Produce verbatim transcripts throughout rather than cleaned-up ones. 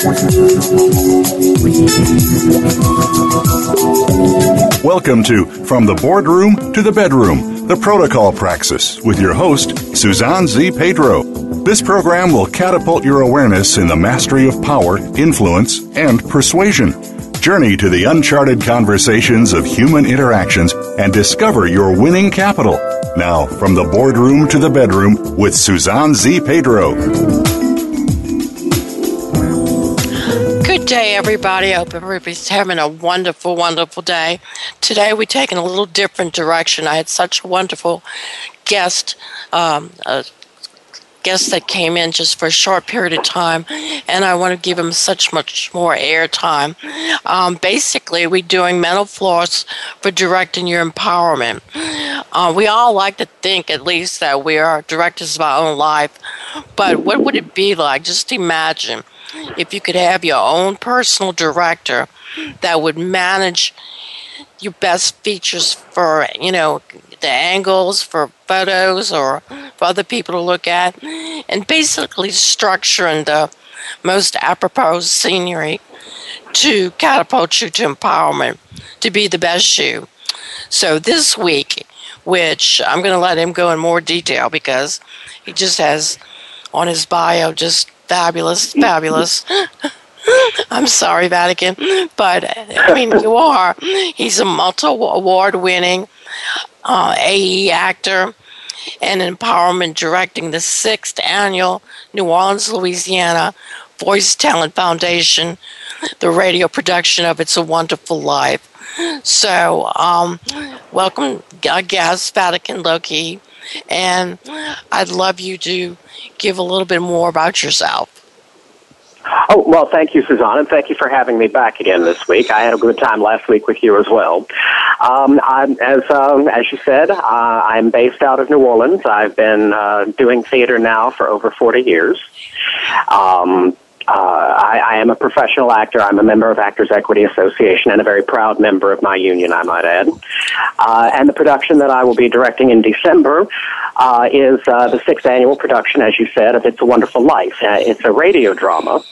Welcome to From the Boardroom to the Bedroom, the Protocol Praxis, with your host, Suzanne Z. Pedro. This program will catapult your awareness in the mastery of power, influence, and persuasion. Journey to the uncharted conversations of human interactions and discover your winning capital. Now, from the boardroom to the bedroom with Suzanne Z. Pedro. Good day, everybody. I hope everybody's having a wonderful, wonderful day. Today, we're taking a little different direction. I had such a wonderful guest, um, a guest that came in just for a short period of time, and I want to give him such much more airtime. Um, basically, we're doing mental floss for directing your empowerment. Uh, we all like to think, at least, that we are directors of our own life, but what would it be like? Just imagine if you could have your own personal director that would manage your best features for, you know, the angles for photos or for other people to look at, and basically structuring the most apropos scenery to catapult you to empowerment, to be the best you. So this week, which I'm going to let him go in more detail because he just has on his bio just fabulous, fabulous. I'm sorry, Vatican, but I mean, you are. He's a multi-award-winning uh, A E actor and empowerment directing the sixth annual New Orleans, Louisiana Voice Talent Foundation, the radio production of It's a Wonderful Life. So, um, welcome, our guest, Vatican Loki, and I'd love you to give a little bit more about yourself. Oh, well, thank you, Suzanne, and thank you for having me back again this week. I had a good time last week with you as well. Um, I'm, as um, as you said, uh, I'm based out of New Orleans. I've been uh, doing theater now for over forty years. Um, uh, I, I am a professional actor. I'm a member of Actors Equity Association and a very proud member of my union, I might add. Uh, and the production that I will be directing in December uh, is uh, the sixth annual production, as you said, of It's a Wonderful Life. Uh, it's a radio drama.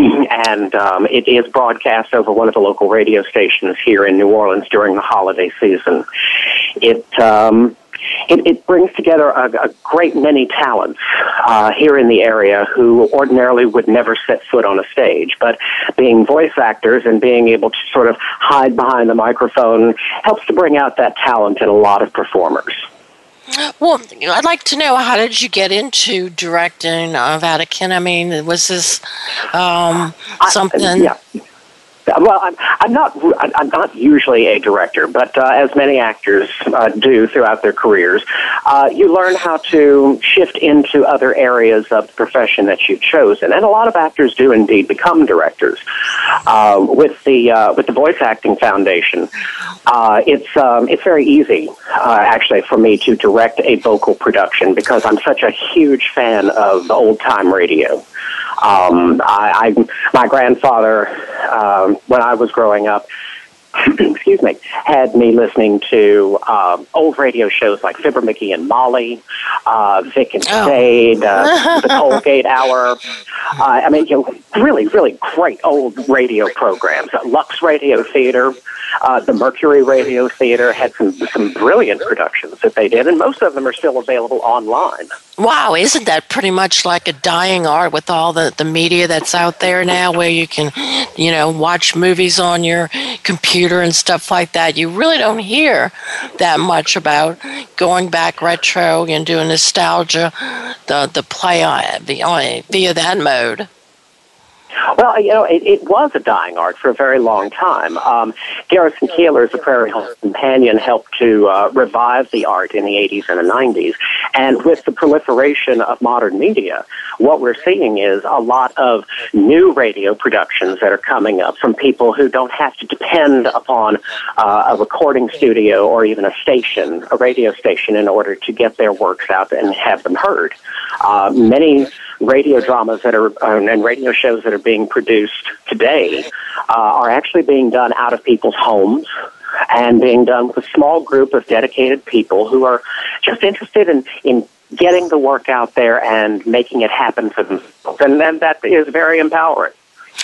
and um, it is broadcast over one of the local radio stations here in New Orleans during the holiday season. It um, it, it brings together a, a great many talents uh, here in the area who ordinarily would never set foot on a stage, but being voice actors and being able to sort of hide behind the microphone helps to bring out that talent in a lot of performers. Well, I'd like to know, how did you get into directing uh, Vatican? I mean, was this um, something? I, yeah. Well, I'm, I'm not. I'm not usually a director, but uh, as many actors uh, do throughout their careers, uh, you learn how to shift into other areas of the profession that you've chosen, and a lot of actors do indeed become directors. Uh, with the uh, with the Voice Acting Foundation, uh, it's um, it's very easy, uh, actually, for me to direct a vocal production because I'm such a huge fan of old time radio. Um, I, I, my grandfather, um, when I was growing up, excuse me, had me listening to uh, old radio shows like Fibber McGee and Molly, uh, Vic and Spade, uh, the Colgate Hour. Uh, I mean, you know, really, really great old radio programs. Uh, Lux Radio Theater, uh, the Mercury Radio Theater had some some brilliant productions that they did, and most of them are still available online. Wow, isn't that pretty much like a dying art with all the, the media that's out there now where you can, you know, watch movies on your computer and stuff like that? You really don't hear that much about going back retro and doing nostalgia, the, the play on, the, on, via that mode. Well, you know, it, it was a dying art for a very long time. Um, Garrison Keillor's The Prairie Home Companion helped to uh, revive the art in the eighties and the nineties. And with the proliferation of modern media, what we're seeing is a lot of new radio productions that are coming up from people who don't have to depend upon uh, a recording studio or even a station, a radio station, in order to get their works out and have them heard. Uh, many radio dramas that are uh, and radio shows that are being produced today uh, are actually being done out of people's homes and being done with a small group of dedicated people who are just interested in, in getting the work out there and making it happen for themselves. And then that is very empowering.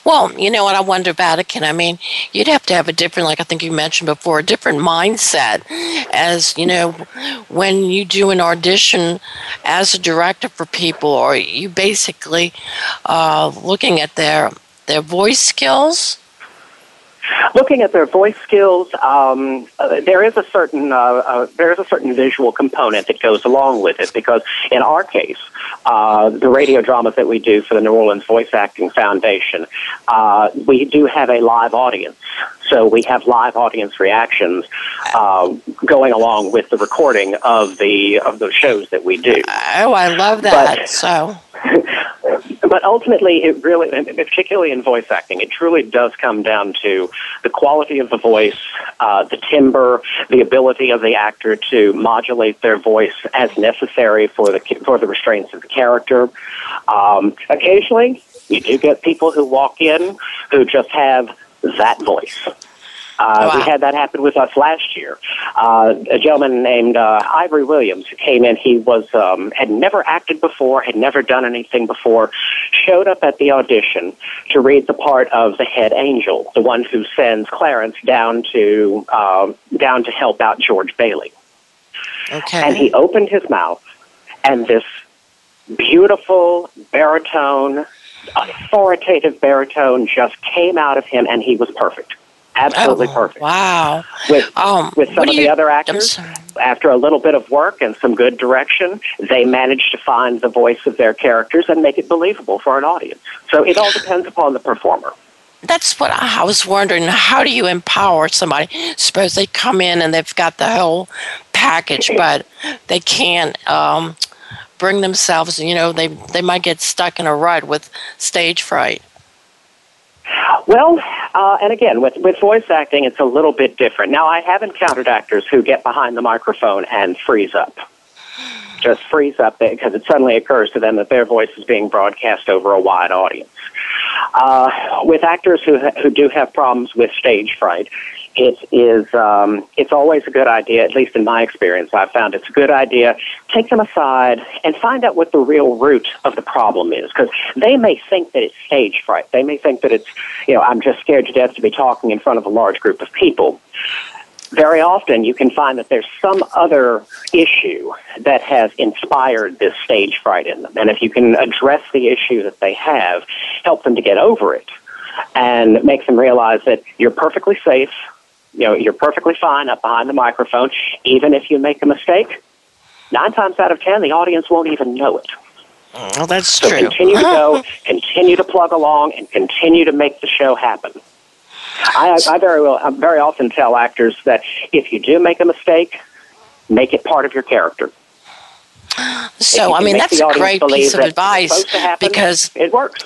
Well, you know what I wonder about it, Ken? I mean, you'd have to have a different, like I think you mentioned before, a different mindset as, you know, when you do an audition as a director for people, or you basically uh, looking at their their voice skills. Looking at their voice skills, um, uh, there is a certain uh, uh, there is a certain visual component that goes along with it, because in our case, uh, the radio dramas that we do for the New Orleans Voice Acting Foundation, uh, we do have a live audience. So we have live audience reactions uh, going along with the recording of the of the shows that we do. Oh, I love that. But, so. But ultimately, it really, particularly in voice acting, it truly does come down to the quality of the voice, uh, the timbre, the ability of the actor to modulate their voice as necessary for the for the restraints of the character. Um, occasionally, you do get people who walk in who just have that voice. Uh, wow. We had that happen with us last year. Uh, a gentleman named uh, Ivory Williams who came in, he was um, had never acted before, had never done anything before, showed up at the audition to read the part of the head angel, the one who sends Clarence down to uh, down to help out George Bailey. Okay. And he opened his mouth, and this beautiful baritone, authoritative baritone just came out of him, and he was perfect. Absolutely oh, perfect. Wow. With, um, with some of you, the other actors, after a little bit of work and some good direction, they managed to find the voice of their characters and make it believable for an audience. So it all depends upon the performer. That's what I was wondering. How do you empower somebody? Suppose they come in and they've got the whole package, but they can't um, bring themselves, you know, they, they might get stuck in a rut with stage fright. Well, uh, and again, with, with voice acting, it's a little bit different. Now, I have encountered actors who get behind the microphone and freeze up. Just freeze up because it suddenly occurs to them that their voice is being broadcast over a wide audience. Uh, with actors who who do have problems with stage fright, it is um, it's always a good idea, at least in my experience, I've found it's a good idea, take them aside and find out what the real root of the problem is, because they may think that it's stage fright. They may think that it's, you know, I'm just scared to death to be talking in front of a large group of people. Very often you can find that there's some other issue that has inspired this stage fright in them. And if you can address the issue that they have, help them to get over it, and make them realize that you're perfectly safe, you know, you're perfectly fine up behind the microphone. Even if you make a mistake, nine times out of ten, the audience won't even know it. Oh, that's so true. Continue to go, continue to plug along, and continue to make the show happen. I, I very well, I very often tell actors that if you do make a mistake, make it part of your character. So, I mean, that's a great piece of advice happen, because it works.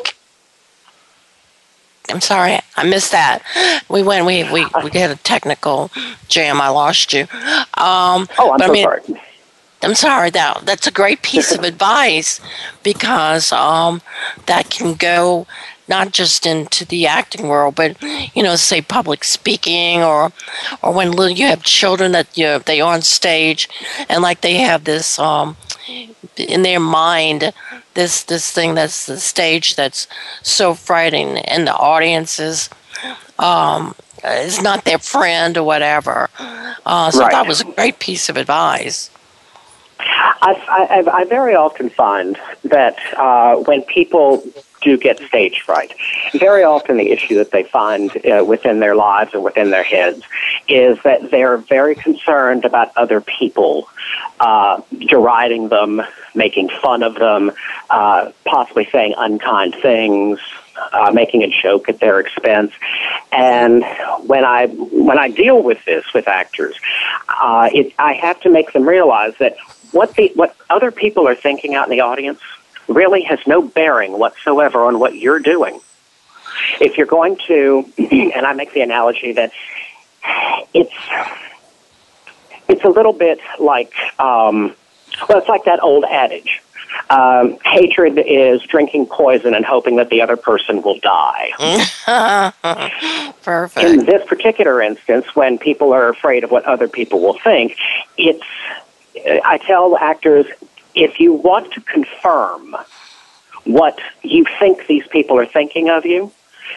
I'm sorry, I missed that. We went, we we we had a technical jam. I lost you. Um, oh, I'm but, so I mean, sorry. I'm sorry. That that's a great piece of advice because um, that can go not just into the acting world, but you know, say public speaking, or or when little, you have children that you know, they on stage and like they have this um, in their mind. This this thing that's the stage that's so frightening, and the audience is um, is not their friend or whatever. Uh, so right. that was a great piece of advice. I, I, I very often find that uh, when people do get stage fright, very often the issue that they find uh, within their lives or within their heads is that they're very concerned about other people uh, deriding them, making fun of them, uh, possibly saying unkind things, uh, making a joke at their expense. And when I when I deal with this with actors, uh, it, I have to make them realize that what the what other people are thinking out in the audience really has no bearing whatsoever on what you're doing. If you're going to, and I make the analogy that it's it's a little bit like, um, well, it's like that old adage. Um, hatred is drinking poison and hoping that the other person will die. Perfect. In this particular instance, when people are afraid of what other people will think, it's, I tell actors, if you want to confirm what you think these people are thinking of you,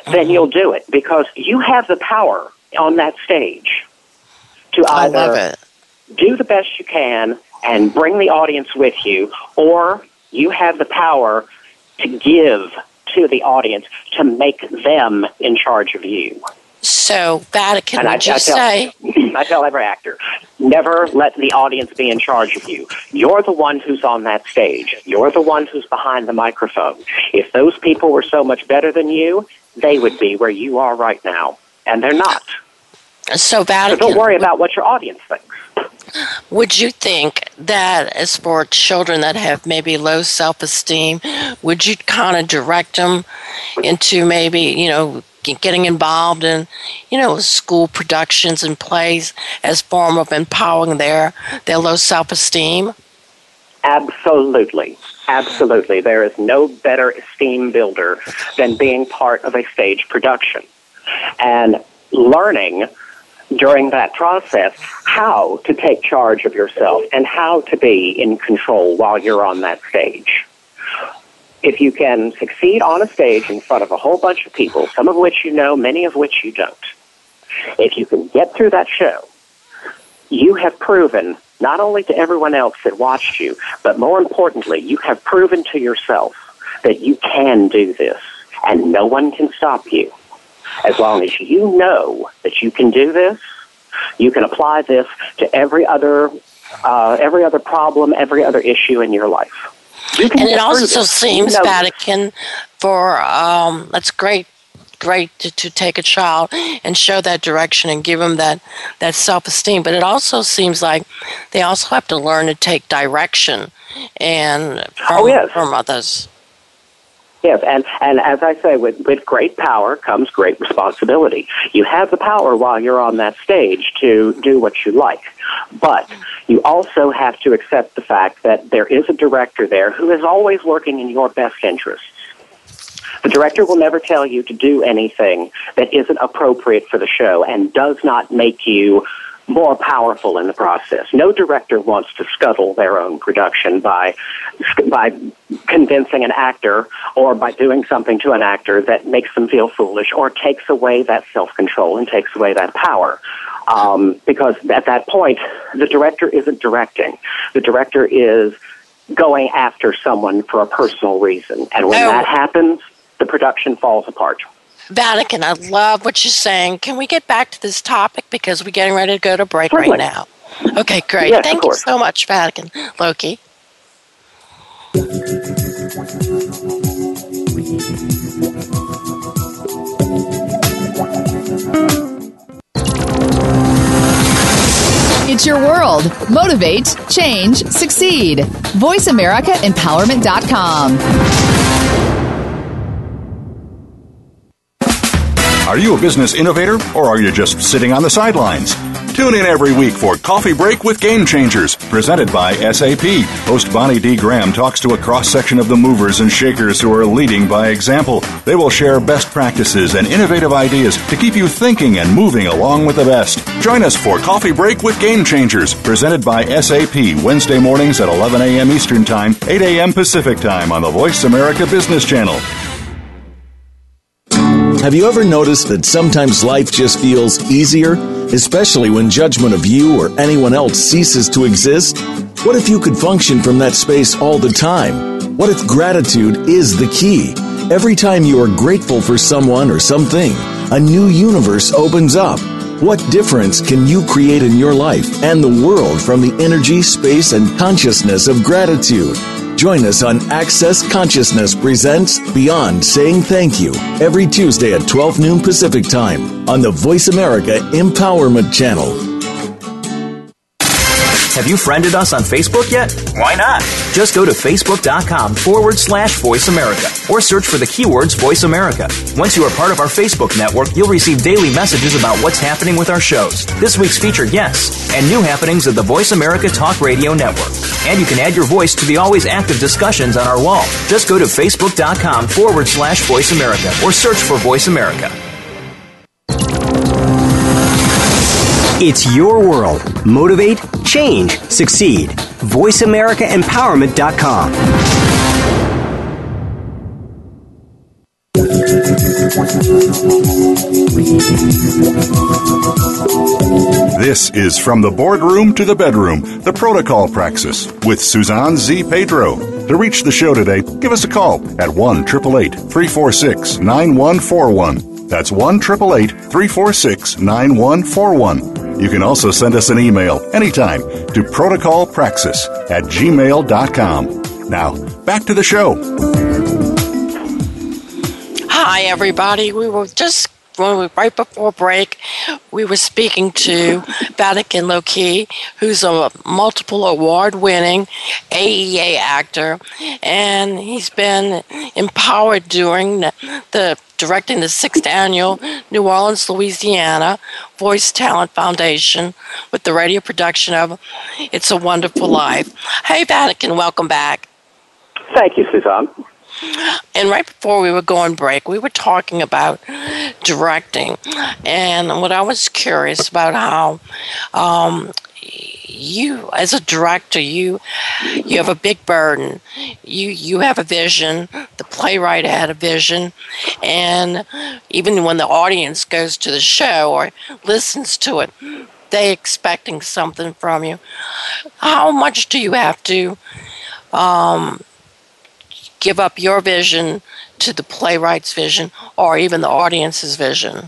then you'll do it, because you have the power on that stage to I love either it. do the best you can and bring the audience with you, or you have the power to give to the audience to make them in charge of you. So, Vatican, And I, would you I tell, say? I tell every actor, never let the audience be in charge of you. You're the one who's on that stage. You're the one who's behind the microphone. If those people were so much better than you, they would be where you are right now. And they're not. So, Vatican, So don't worry about what your audience thinks. would you think that as for children that have maybe low self-esteem, would you kind of direct them into maybe, you know, getting involved in, you know, school productions and plays as form of empowering their, their low self-esteem? Absolutely. Absolutely. There is no better esteem builder than being part of a stage production. And learning during that process how to take charge of yourself and how to be in control while you're on that stage. If you can succeed on a stage in front of a whole bunch of people, some of which you know, many of which you don't, if you can get through that show, you have proven not only to everyone else that watched you, but more importantly, you have proven to yourself that you can do this, and no one can stop you. As long as you know that you can do this, you can apply this to every other, uh, every other problem, every other issue in your life. You can And it get through also this. seems, You know Vatican, for, um, that's great, great to, to take a child and show that direction and give them that, that self-esteem. But it also seems like they also have to learn to take direction and from, Oh, yes. from others. Yes, and, and as I say, with, with great power comes great responsibility. You have the power while you're on that stage to do what you like, but you also have to accept the fact that there is a director there who is always working in your best interests. The director will never tell you to do anything that isn't appropriate for the show and does not make you more powerful in the process. No director wants to scuttle their own production by by convincing an actor or by doing something to an actor that makes them feel foolish or takes away that self-control and takes away that power. Um, because at that point, the director isn't directing. The director is going after someone for a personal reason. And when Oh. that happens, the production falls apart. Vatican, I love what you're saying. Can we get back to this topic because we're getting ready to go to break Certainly. right now? Okay, great. Yes, Thank of you course. so much, Vatican. Loki. It's your world. Motivate, change, succeed. voice america empowerment dot com. Are you a business innovator, or are you just sitting on the sidelines? Tune in every week for Coffee Break with Game Changers, presented by S A P. Host Bonnie D. Graham talks to a cross-section of the movers and shakers who are leading by example. They will share best practices and innovative ideas to keep you thinking and moving along with the best. Join us for Coffee Break with Game Changers, presented by S A P, Wednesday mornings at eleven a.m. Eastern Time, eight a.m. Pacific Time on the Voice America Business Channel. Have you ever noticed that sometimes life just feels easier, especially when judgment of you or anyone else ceases to exist? What if you could function from that space all the time? What if gratitude is the key? Every time you are grateful for someone or something, a new universe opens up. What difference can you create in your life and the world from the energy, space, and consciousness of gratitude? Join us on Access Consciousness Presents Beyond Saying Thank You every Tuesday at twelve noon Pacific Time on the Voice America Empowerment Channel. Have you friended us on Facebook yet? Why not? Just go to facebook.com forward slash Voice America or search for the keywords Voice America. Once you are part of our Facebook network, you'll receive daily messages about what's happening with our shows, this week's featured guests, and new happenings of the Voice America Talk Radio Network. And you can add your voice to the always active discussions on our wall. Just go to facebook.com forward slash Voice America or search for Voice America. It's your world. Motivate, change, succeed. voice america empowerment dot com. This is From the Boardroom to the Bedroom, the Protocol Praxis with Suzanne Z. Pedro. To reach the show today, give us a call at one eight eight eight, three four six, nine one four one. That's one eight eight eight, three four six, nine one four one. You can also send us an email anytime to protocolpraxis at gmail dot com. Now, back to the show. Hi, everybody. We were just, when we, right before break, we were speaking to Vatican Lokey, who's a multiple award-winning A E A actor, and he's been empowered during the, the directing the sixth annual New Orleans, Louisiana Voice Talent Foundation with the radio production of It's a Wonderful Life. Hey, Vatican, welcome back. Thank you, Suzanne. And right before we were going break, we were talking about directing. And what I was curious about how um, you, as a director, you you have a big burden. You you have a vision. The playwright had a vision. And even when the audience goes to the show or listens to it, they're expecting something from you. How much do you have to um, give up your vision to the playwright's vision or even the audience's vision?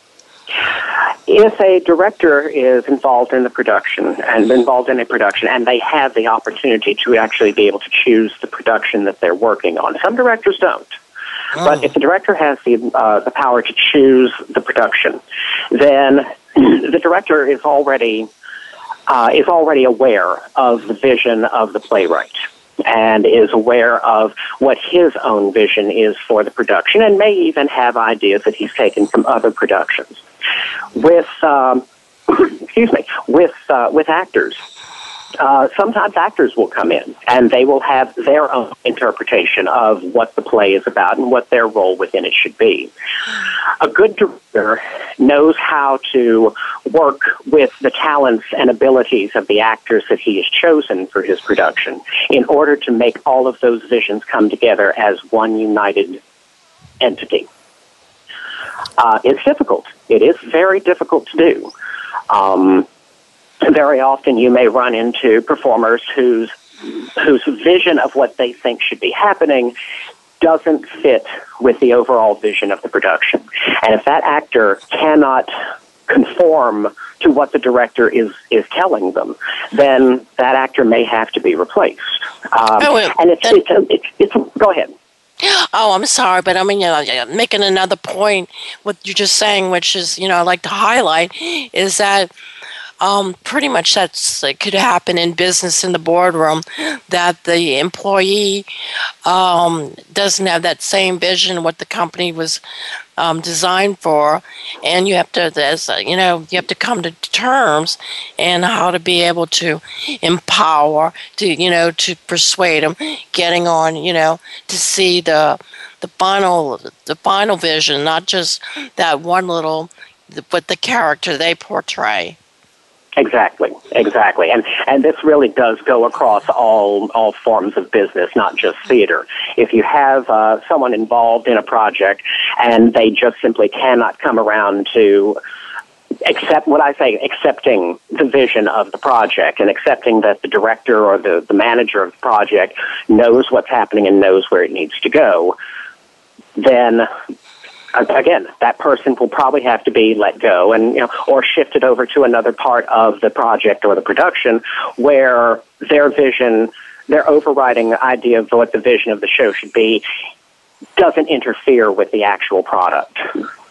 If a director is involved in the production and involved in a production and they have the opportunity to actually be able to choose the production that they're working on, some directors don't. Oh. But if the director has the uh, the power to choose the production, then the director is already uh, is already aware of the vision of the playwright and is aware of what his own vision is for the production and may even have ideas that he's taken from other productions. With, um, excuse me, with, uh, with actors, uh, sometimes actors will come in and they will have their own interpretation of what the play is about and what their role within it should be. A good director knows how to work with the talents and abilities of the actors that he has chosen for his production in order to make all of those visions come together as one united entity. Uh, it's difficult. It is very difficult to do. Um, very often you may run into performers whose whose vision of what they think should be happening doesn't fit with the overall vision of the production. And if that actor cannot conform to what the director is, is telling them, then that actor may have to be replaced. Um, oh, well, and it's, it's, it's, it's, it's, go ahead. Oh, I'm sorry, but I mean, you know, making another point, what you're just saying, which is, you know, I'd like to highlight, is that um, pretty much that's it could happen in business in the boardroom, that the employee um, doesn't have that same vision what the company was um, designed for, and you have to, as you know, you have to come to terms and how to be able to empower, to you know, to persuade them, getting on, you know, to see the the final the final vision, not just that one little, but the character they portray. Exactly, exactly. And and this really does go across all all forms of business, not just theater. If you have uh, someone involved in a project and they just simply cannot come around to accept what I say, accepting the vision of the project and accepting that the director or the, the manager of the project knows what's happening and knows where it needs to go, then again, that person will probably have to be let go and, you know, or shifted over to another part of the project or the production where their vision, their overriding idea of what the vision of the show should be doesn't interfere with the actual product.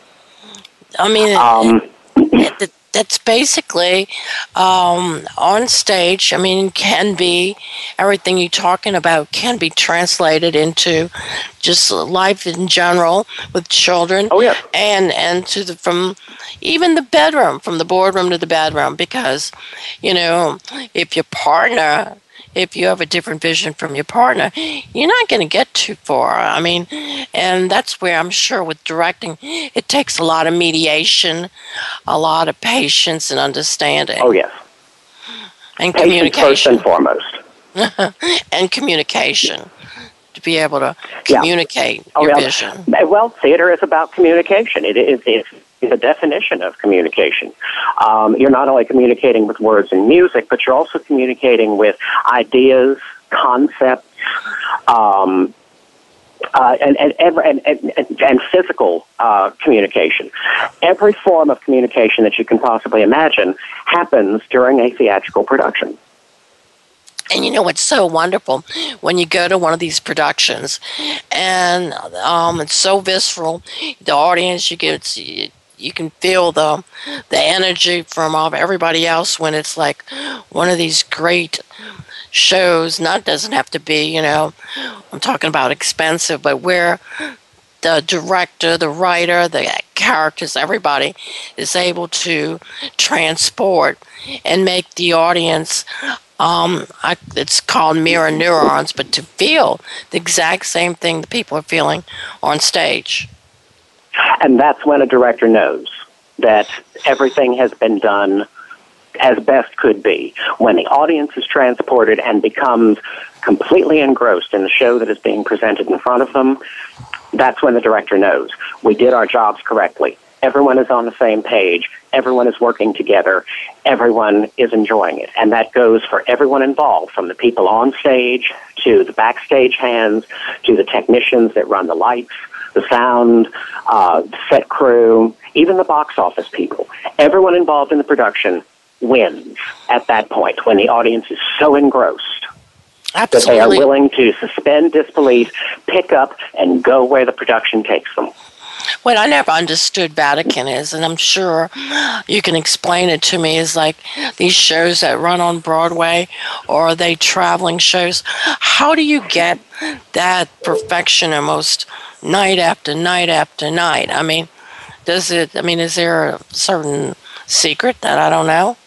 I mean, um, it, it, that's basically um, on stage. I mean, can be everything you're talking about can be translated into just life in general with children. Oh yeah, and and to the from even the bedroom, from the boardroom to the bedroom, because you know if your partner. If you have a different vision from your partner, you're not going to get too far. I mean, and that's where I'm sure with directing, it takes a lot of mediation, a lot of patience and understanding. Oh, yes. And patience communication. First and foremost. And communication. to be able to Yeah. communicate Oh, your yeah. vision. Well, theater is about communication. It is it's the definition of communication. Um, you're not only communicating with words and music, but you're also communicating with ideas, concepts, um, uh, and, and, and, and, and physical uh, communication. Every form of communication that you can possibly imagine happens during a theatrical production. And you know what's so wonderful when you go to one of these productions, and um, it's so visceral. The audience, you get you, you can feel the the energy from all, everybody else when it's like one of these great shows. Not doesn't have to be, you know, I'm talking about expensive, but where the director, the writer, the characters, everybody is able to transport and make the audience. Um, I, it's called mirror neurons, but to feel the exact same thing the people are feeling on stage. And that's when a director knows that everything has been done as best could be. When the audience is transported and becomes completely engrossed in the show that is being presented in front of them, that's when the director knows we did our jobs correctly. Everyone is on the same page. Everyone is working together. Everyone is enjoying it. And that goes for everyone involved, from the people on stage to the backstage hands to the technicians that run the lights, the sound, uh, set crew, even the box office people. Everyone involved in the production wins at that point when the audience is so engrossed Absolutely. that they are willing to suspend disbelief, pick up, and go where the production takes them. What I never understood Vatican is, and I'm sure you can explain it to me, is like these shows that run on Broadway, or are they traveling shows? How do you get that perfection almost night after night after night? I mean, does it, I mean, is there a certain secret that I don't know?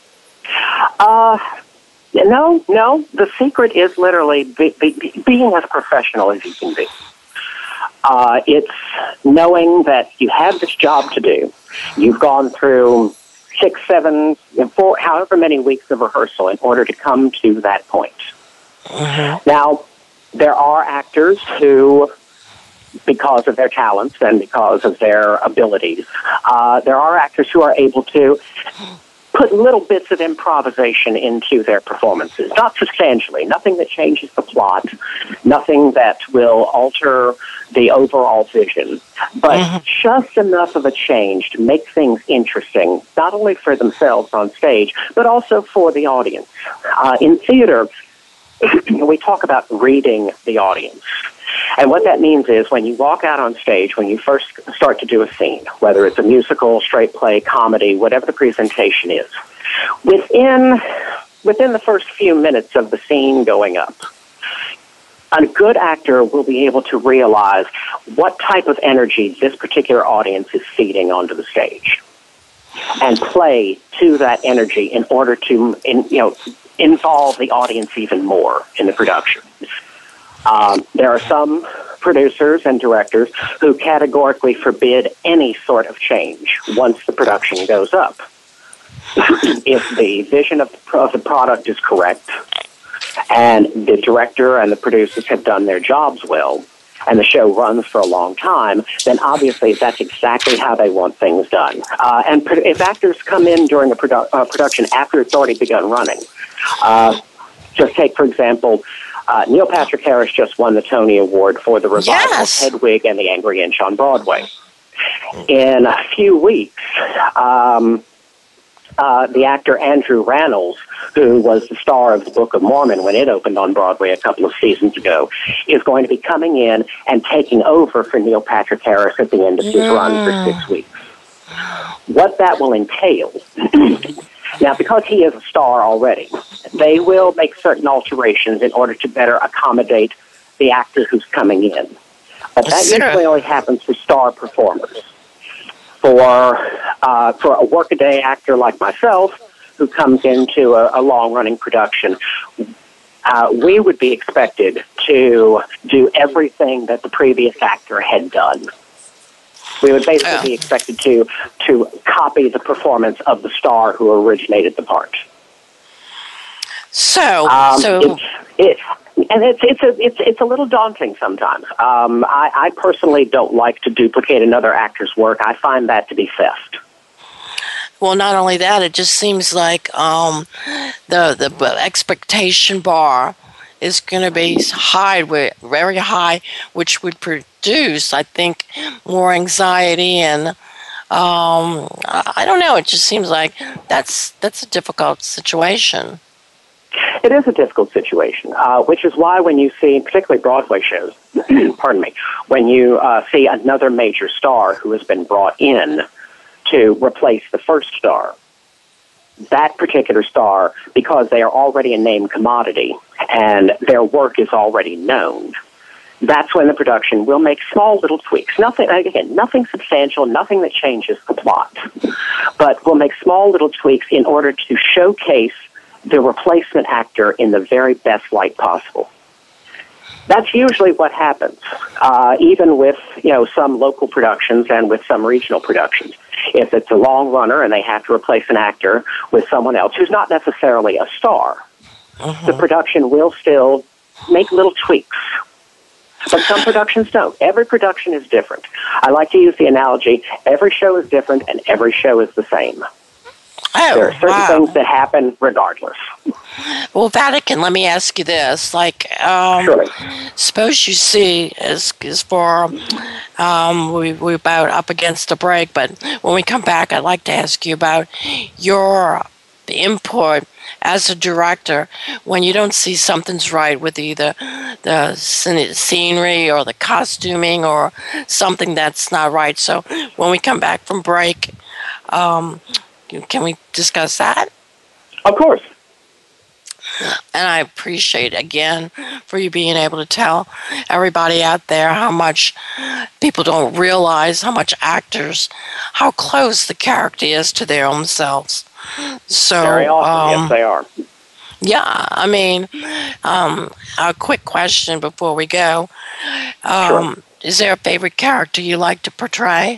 Uh, no, no. The secret is literally be, be, being as professional as you can be. Uh, it's knowing that you have this job to do. You've gone through six, seven, four, however many weeks of rehearsal in order to come to that point. Mm-hmm. Now, there are actors who, because of their talents and because of their abilities, uh, there are actors who are able to put little bits of improvisation into their performances, not substantially, nothing that changes the plot, nothing that will alter the overall vision, but mm-hmm. just enough of a change to make things interesting, not only for themselves on stage, but also for the audience. Uh, in theater, we talk about reading the audience. And what that means is when you walk out on stage, when you first start to do a scene, whether it's a musical, straight play, comedy, whatever the presentation is, within within the first few minutes of the scene going up, a good actor will be able to realize what type of energy this particular audience is feeding onto the stage and play to that energy in order to in, you know, involve the audience even more in the production. Um, there are some producers and directors who categorically forbid any sort of change once the production goes up. If the vision of the, of the product is correct and the director and the producers have done their jobs well and the show runs for a long time, then obviously that's exactly how they want things done. Uh, and if actors come in during a produ- uh, production after it's already begun running, uh, just take, for example, Uh, Neil Patrick Harris just won the Tony Award for the revival Yes. of Hedwig and the Angry Inch on Broadway. In a few weeks, um, uh, the actor Andrew Rannells, who was the star of the Book of Mormon when it opened on Broadway a couple of seasons ago, is going to be coming in and taking over for Neil Patrick Harris at the end of his yeah. run for six weeks. What that will entail... Now, because he is a star already, they will make certain alterations in order to better accommodate the actor who's coming in. But that Sure. usually only happens for star performers. For uh, for a workaday actor like myself, who comes into a, a long-running production, uh, we would be expected to do everything that the previous actor had done. We would basically Yeah. be expected to to copy the performance of the star who originated the part. So, Um, so it's, it, And it's it's a it's it's a little daunting sometimes. Um, I, I personally don't like to duplicate another actor's work. I find that to be theft. Well, not only that, it just seems like um, the the expectation bar is going to be high, very high, which would produce, I think, more anxiety and um, I don't know. It just seems like that's that's a difficult situation. It is a difficult situation, uh, which is why when you see, particularly Broadway shows, pardon me, when you uh, see another major star who has been brought in to replace the first star, that particular star, because they are already a named commodity and their work is already known, that's when the production will make small little tweaks. Nothing, again, nothing substantial, nothing that changes the plot, but will make small little tweaks in order to showcase the replacement actor in the very best light possible. That's usually what happens, uh, even with, you know, some local productions and with some regional productions. If it's a long runner and they have to replace an actor with someone else who's not necessarily a star, uh-huh. the production will still make little tweaks. But some productions don't. Every production is different. I like to use the analogy, every show is different and every show is the same. Oh, there are certain wow. things that happen regardless. Well, Vatican, let me ask you this. Like, um, Surely. Suppose you see, as, as far, um, we, we're about up against the break, but when we come back, I'd like to ask you about your input as a director when you don't see something's right with either the scenery or the costuming or something that's not right. So when we come back from break, um, can we discuss that? Of course. And I appreciate, again, for you being able to tell everybody out there how much people don't realize, how much actors, how close the character is to their own selves. So, Very often, um, yes, they are. Yeah, I mean, um, a quick question before we go. Um, sure. Is there a favorite character you like to portray?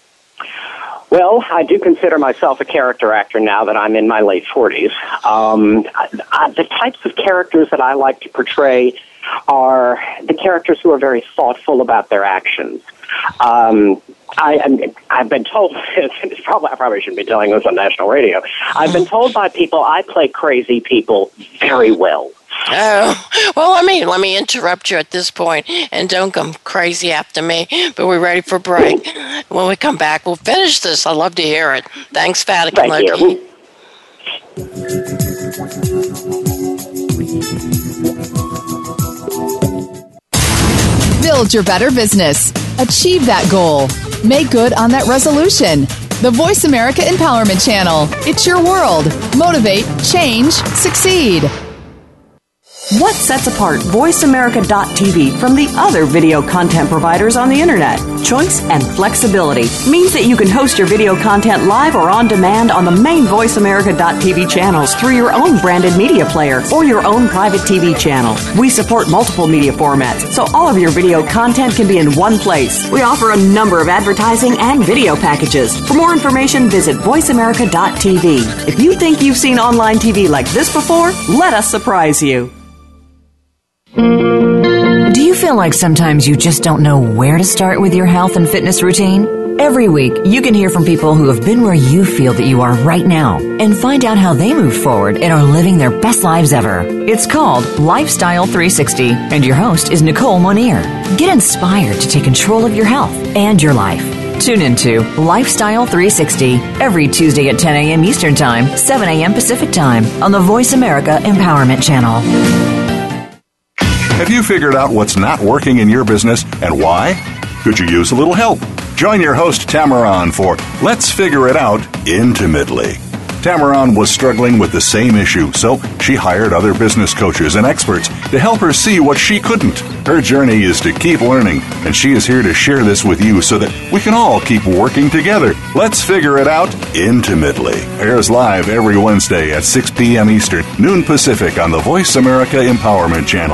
Well, I do consider myself a character actor now that I'm in my late forties. Um, I, I, the types of characters that I like to portray are the characters who are very thoughtful about their actions. Um, I, I'm, I've been told, it's probably, I probably shouldn't be telling this on national radio, I've been told by people I play crazy people very well. Oh, well, let me, let me interrupt you at this point, and don't come crazy after me, but we're ready for break. When we come back, we'll finish this. I'd love to hear it. Thanks, Vatican Thank Loki. you. Build your better business. Achieve that goal. Make good on that resolution. The Voice America Empowerment Channel. It's your world. Motivate, change, succeed. What sets apart voice america dot t v from the other video content providers on the Internet? Choice and flexibility means that you can host your video content live or on demand on the main voice america dot t v channels through your own branded media player or your own private T V channel. We support multiple media formats, so all of your video content can be in one place. We offer a number of advertising and video packages. For more information, visit voice america dot t v. If you think you've seen online T V like this before, let us surprise you. Do you feel like sometimes you just don't know where to start with your health and fitness routine? Every week, you can hear from people who have been where you feel that you are right now and find out how they moved forward and are living their best lives ever. It's called Lifestyle three sixty, and your host is Nicole Monier. Get inspired to take control of your health and your life. Tune into Lifestyle three sixty every Tuesday at ten a.m. Eastern Time, seven a.m. Pacific Time on the Voice America Empowerment Channel. Have you figured out what's not working in your business and why? Could you use a little help? Join your host, Tamaran, for Let's Figure It Out Intimately. Tamaran was struggling with the same issue, so she hired other business coaches and experts to help her see what she couldn't. Her journey is to keep learning, and she is here to share this with you so that we can all keep working together. Let's Figure It Out Intimately airs live every Wednesday at six p.m. Eastern, noon Pacific on the Voice America Empowerment Channel.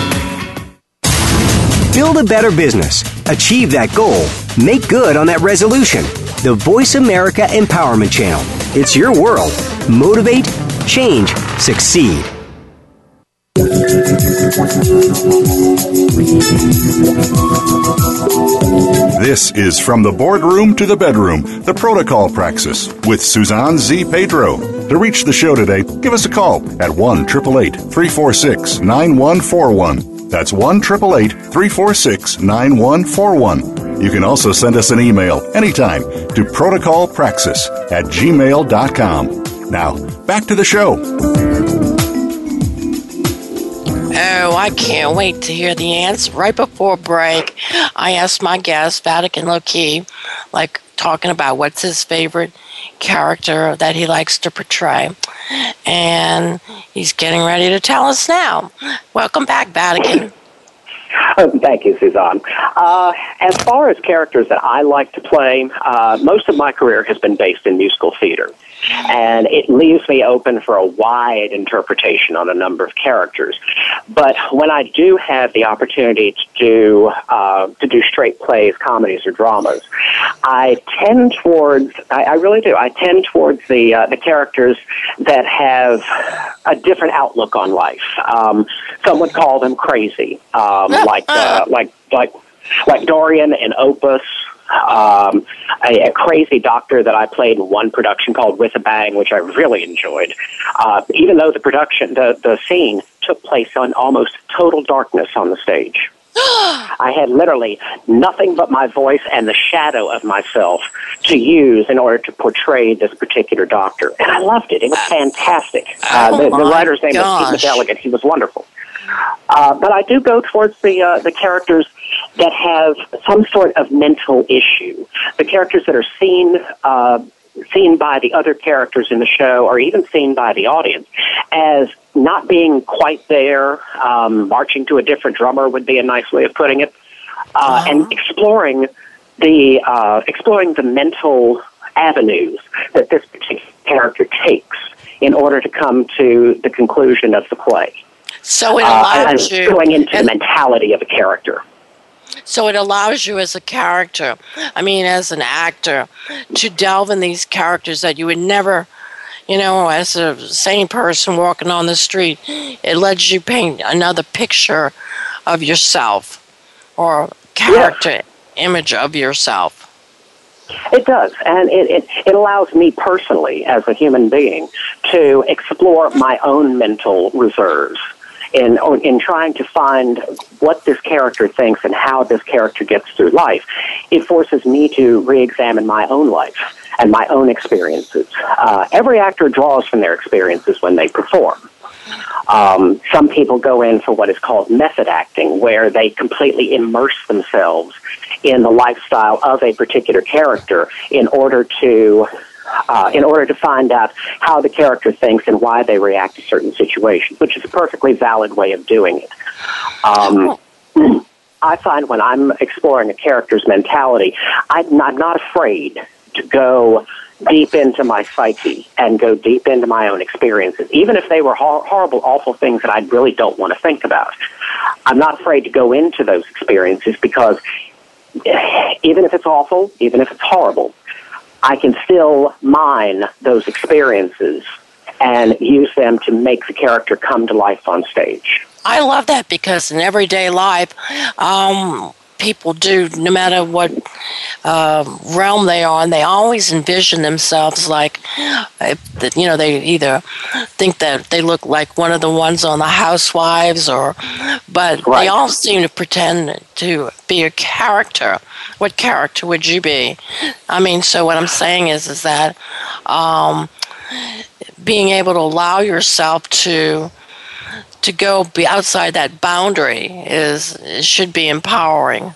Build a better business. Achieve that goal. Make good on that resolution. The Voice America Empowerment Channel. It's your world. Motivate, change, succeed. This is From the Boardroom to the Bedroom, the Protocol Praxis with Suzanne Z. Pedro. To reach the show today, give us a call at one eight eight eight, three four six, nine one four one. That's one eight eight eight, three four six, nine one four one. You can also send us an email anytime to protocolpraxis at gmail dot com. Now, back to the show. Oh, I can't wait to hear the answer. Right before break, I asked my guest, Vatican Low-Key, like talking about what's his favorite character that he likes to portray. And he's getting ready to tell us now. Welcome back, Vatican. Oh, thank you, Suzanne. Uh, as far as characters that I like to play, uh, most of my career has been based in musical theater. And it leaves me open for a wide interpretation on a number of characters. But when I do have the opportunity to do uh, to do straight plays, comedies, or dramas, I tend towards, I, I really do, I tend towards the uh, the characters that have a different outlook on life. Um, some would call them crazy, um, like uh, like like like Dorian in Opus. Um, a, a crazy doctor that I played in one production called With a Bang, which I really enjoyed. Uh, even though the production, the, the scene took place on almost total darkness on the stage. I had literally nothing but my voice and the shadow of myself to use in order to portray this particular doctor. And I loved it. It was fantastic. Uh, oh the, the writer's name gosh. was Steve McElligott. He was wonderful. Uh, but I do go towards the uh, the characters that have some sort of mental issue. The characters that are seen uh, seen by the other characters in the show, or even seen by the audience, as not being quite there. Um, marching to a different drummer would be a nice way of putting it, uh, uh-huh. and exploring the uh, exploring the mental avenues that this particular character takes in order to come to the conclusion of the play. So it allows uh, you going into the mentality of a character. So it allows you as a character, I mean, as an actor, to delve in these characters that you would never, you know, as a sane person walking on the street. It lets you paint another picture of yourself or character yes. image of yourself. It does, and it, it, it allows me personally, as a human being, to explore my own mental reserves in in trying to find what this character thinks and how this character gets through life. It forces me to re-examine my own life and my own experiences. Uh, every actor draws from their experiences when they perform. Um, some people go in for what is called method acting, where they completely immerse themselves in the lifestyle of a particular character in order to uh, in order to find out how the character thinks and why they react to certain situations, which is a perfectly valid way of doing it. Um, I find when I'm exploring a character's mentality, I'm not, I'm not afraid to go deep into my psyche and go deep into my own experiences, even if they were hor- horrible, awful things that I really don't want to think about. I'm not afraid to go into those experiences because even if it's awful, even if it's horrible, I can still mine those experiences and use them to make the character come to life on stage. I love that because in everyday life, um, people do, no matter what uh, realm they are in, they always envision themselves like, you know, they either think that they look like one of the ones on the Housewives, or, but right. they all seem to pretend to be a character. What character would you be? I mean, so what I'm saying is, is that um, being able to allow yourself to to go be outside that boundary is it should be empowering.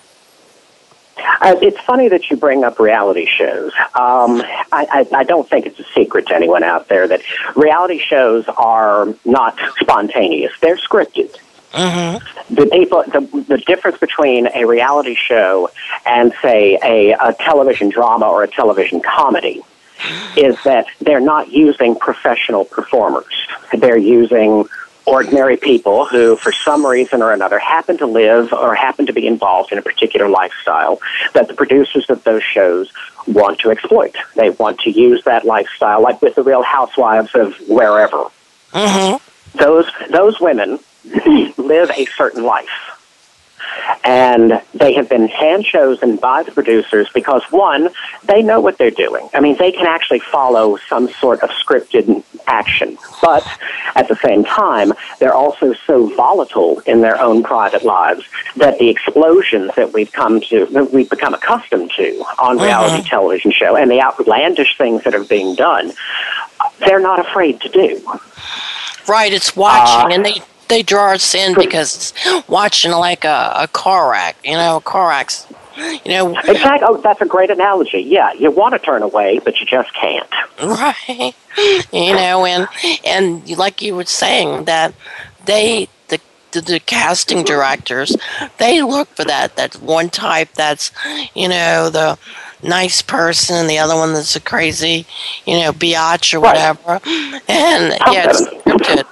Uh, it's funny that you bring up reality shows. Um, I, I, I don't think it's a secret to anyone out there that reality shows are not spontaneous. They're scripted. Mm-hmm. The people, the, the difference between a reality show and, say, a, a television drama or a television comedy is that they're not using professional performers. They're using ordinary people who, for some reason or another, happen to live or happen to be involved in a particular lifestyle that the producers of those shows want to exploit. They want to use that lifestyle, like with the Real Housewives of wherever. Mm-hmm. Those those women live a certain life. And they have been hand-chosen by the producers because, one, they know what they're doing. I mean, they can actually follow some sort of scripted action. But at the same time, they're also so volatile in their own private lives that the explosions that we've come to, that we've become accustomed to on reality mm-hmm. television show and the outlandish things that are being done, they're not afraid to do. Right, it's watching, uh, and they... They draw us in because it's watching like a, a car wreck, you know, a car accident, you know. Exactly. Oh, that's a great analogy. Yeah, you want to turn away, but you just can't. Right. You know, and and like you were saying that they the the, the casting directors, they look for that that one type that's, you know, the nice person, and the other one that's a crazy, you know, biatch or whatever. Right. And yeah, it's scripted.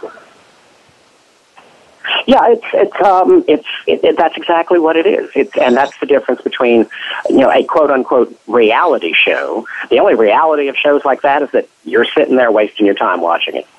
Yeah, it's it's um it's it, it, that's exactly what it is. It's and that's the difference between, you know, a quote unquote reality show. The only reality of shows like that is that you're sitting there wasting your time watching it.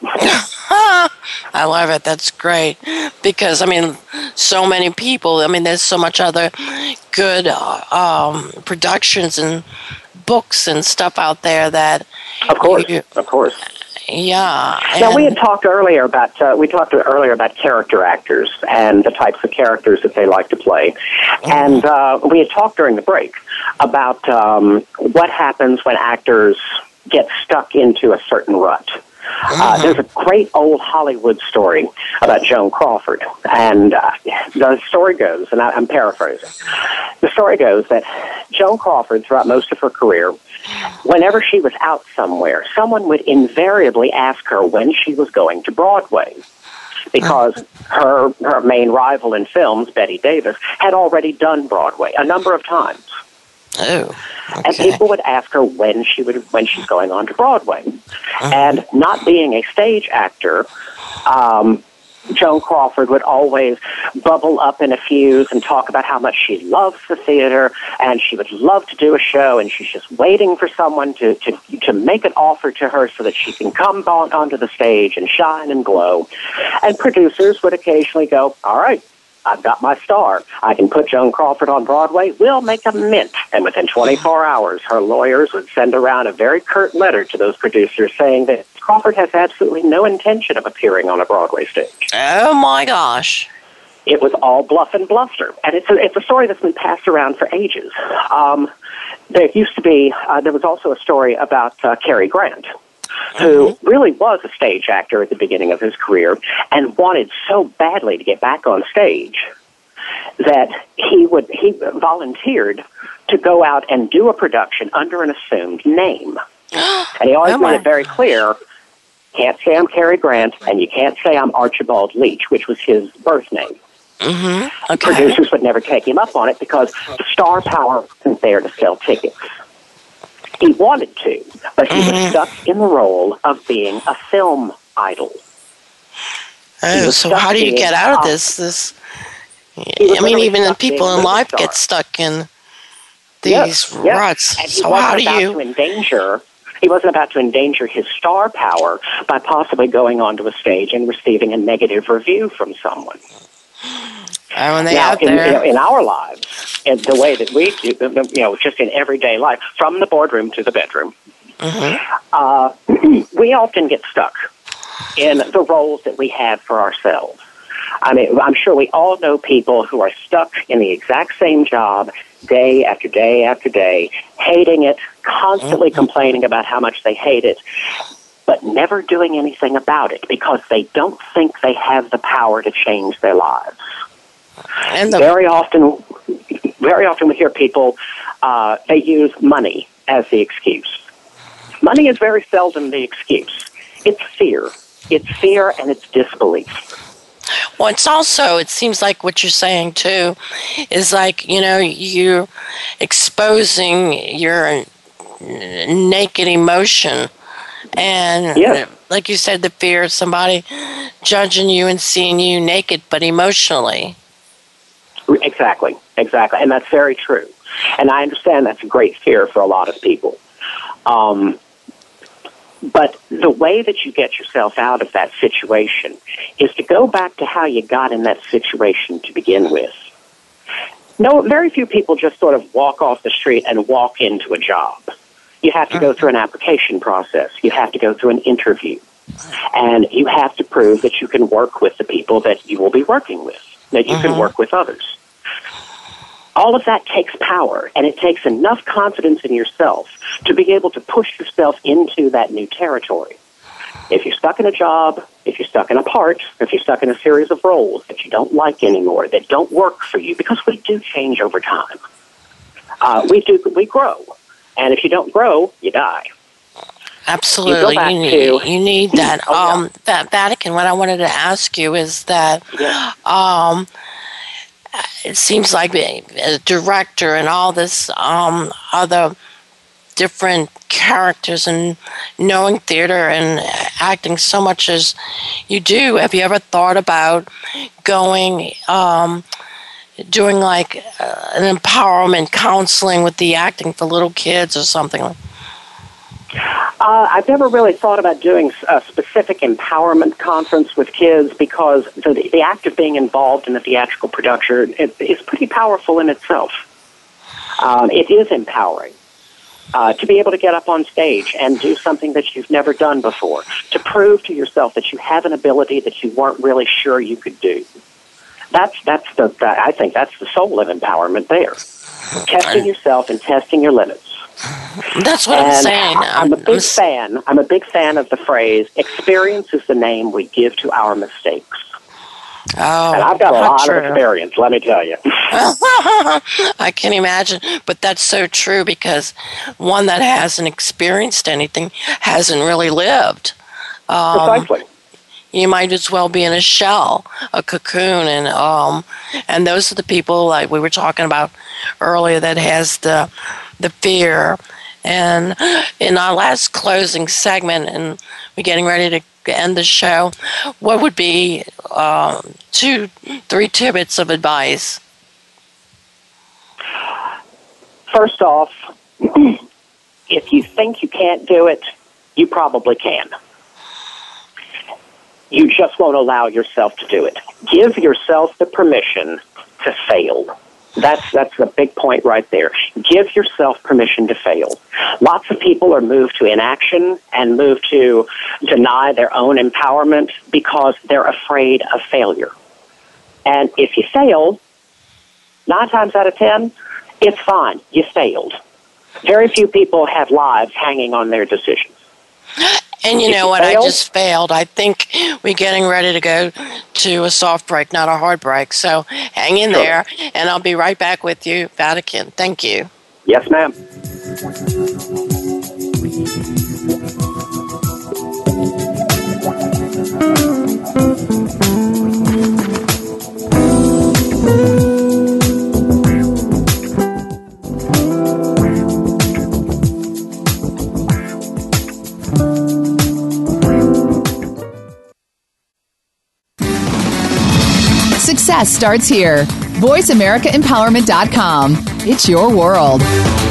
I love it. That's great because I mean, so many people. I mean, there's so much other good uh, um, productions and books and stuff out there that. Of course, you, of course. Yeah. Now we had talked earlier about uh, we talked earlier about character actors and the types of characters that they like to play, mm-hmm. and uh, we had talked during the break about um, what happens when actors get stuck into a certain rut. Mm-hmm. Uh, there's a great old Hollywood story about Joan Crawford, and uh, the story goes, and I, I'm paraphrasing. The story goes that Joan Crawford, throughout most of her career, whenever she was out somewhere, someone would invariably ask her when she was going to Broadway, because her her main rival in films, Bette Davis, had already done Broadway a number of times. Oh, okay. And people would ask her when she would when she's going on to Broadway, uh-huh. and not being a stage actor, um, Joan Crawford would always bubble up in a fuse and talk about how much she loves the theater and she would love to do a show, and she's just waiting for someone to, to, to make an offer to her so that she can come on, onto the stage and shine and glow. And producers would occasionally go, all right, I've got my star. I can put Joan Crawford on Broadway. We'll make a mint. And within twenty-four hours, her lawyers would send around a very curt letter to those producers saying that Crawford has absolutely no intention of appearing on a Broadway stage. Oh, my gosh. It was all bluff and bluster. And it's a, it's a story that's been passed around for ages. Um, there used to be, uh, there was also a story about uh, Cary Grant, who really was a stage actor at the beginning of his career and wanted so badly to get back on stage that he would he volunteered to go out and do a production under an assumed name. And he always made it very clear, can't say I'm Cary Grant, and you can't say I'm Archibald Leach, which was his birth name. Mm-hmm. Okay. Producers would never take him up on it because the star power wasn't there to sell tickets. He wanted to, but he mm-hmm. was stuck in the role of being a film idol. Oh, so how do you get out of this? This, I mean, even the people in life get stuck in these yes, yes. ruts. And he so wasn't how do about you? To endanger, he wasn't about to endanger his star power by possibly going onto a stage and receiving a negative review from someone. Oh, and they now, out in, there. you know, in our lives, in the way that we do, you know, just in everyday life, from the boardroom to the bedroom, mm-hmm. uh, we often get stuck in the roles that we have for ourselves. I mean, I'm sure we all know people who are stuck in the exact same job day after day after day, hating it, constantly mm-hmm. complaining about how much they hate it, but never doing anything about it because they don't think they have the power to change their lives. And the- very often, very often we hear people, uh, they use money as the excuse. Money is very seldom the excuse. It's fear. It's fear and it's disbelief. Well, it's also, it seems like what you're saying, too, is like, you know, you're exposing your naked emotion. And yes. like you said, the fear of somebody judging you and seeing you naked, but emotionally. Exactly, exactly. And that's very true. And I understand that's a great fear for a lot of people. Um, But the way that you get yourself out of that situation is to go back to how you got in that situation to begin with. No, very few people just sort of walk off the street and walk into a job. You have to go through an application process. You have to go through an interview. And you have to prove that you can work with the people that you will be working with, that you mm-hmm. can work with others. All of that takes power, and it takes enough confidence in yourself to be able to push yourself into that new territory. If you're stuck in a job, if you're stuck in a part, if you're stuck in a series of roles that you don't like anymore, that don't work for you, because we do change over time. Uh, we do, we grow. And if you don't grow, you die. Absolutely. You, you, need, to, you need that. oh, yeah. um, that Vatican, what I wanted to ask you is that yeah. um, it seems like a director and all this um, other different characters and knowing theater and acting so much as you do. Have you ever thought about going, um, doing like uh, an empowerment counseling with the acting for little kids or something like that? Uh, I've never really thought about doing a specific empowerment conference with kids because the, the act of being involved in the theatrical production it, is pretty powerful in itself. Um, it is empowering uh, to be able to get up on stage and do something that you've never done before, to prove to yourself that you have an ability that you weren't really sure you could do. That's that's the that, I think that's the soul of empowerment there. Testing yourself and testing your limits. That's what and I'm saying. I'm a big I'm, fan. I'm a big fan of the phrase, experience is the name we give to our mistakes. Oh, and I've got a lot true. of experience, let me tell you. I can imagine, but that's so true because one that hasn't experienced anything hasn't really lived. Um, Precisely. You might as well be in a shell, a cocoon, and um, and those are the people like we were talking about earlier that has the the fear. And in our last closing segment, and we're getting ready to end the show, what would be uh, two, three tidbits of advice? First off, if you think you can't do it, you probably can. You just won't allow yourself to do it. Give yourself the permission to fail. That's that's the big point right there. Give yourself permission to fail. Lots of people are moved to inaction and moved to deny their own empowerment because they're afraid of failure. And if you fail, nine times out of ten, it's fine. You failed. Very few people have lives hanging on their decisions. And you know what? I just failed. I think we're getting ready to go to a soft break, not a hard break. So hang in Sure. there, and I'll be right back with you, Vatican. Thank you. Yes, ma'am. Success starts here. voice america empowerment dot com. It's your world.